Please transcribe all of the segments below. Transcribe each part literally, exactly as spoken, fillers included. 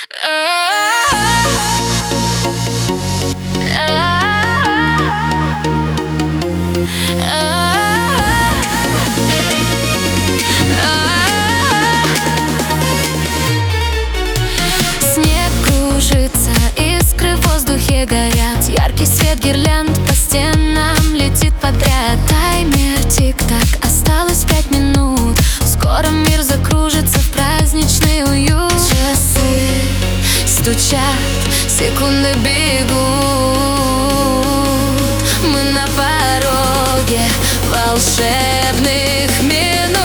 Снег кружится, искры в воздухе горят, яркий свет гирлянд по стенам летит подряд. Таймер тик-так, осталось пять минут, скоро мир закружится в праздничный уют. Часы стучат, секунды бегут, мы на пороге волшебных минут.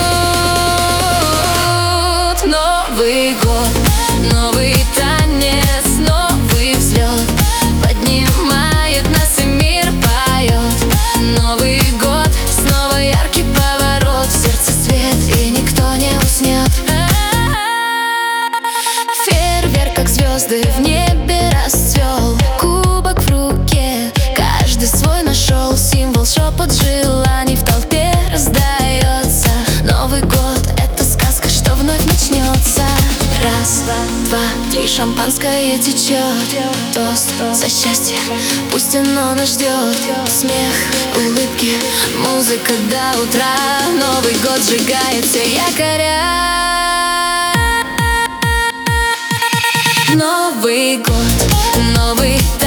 Новый год, новый танец, новый взлет, поднимает нас и мир поет. Новый год, снова яркий поворот, в сердце свет и никто не уснет. Фейерверк, как звезды в небе расцвел, кубок в руке, каждый свой нашел символ, шепот желаний в толпе раздается. Новый год — это сказка, что вновь начнется. Раз, два, три, шампанское течет, тост за счастье, пусть оно нас ждет. Смех, улыбки, музыка до утра, Новый год сжигает все якоря. Новый год, новый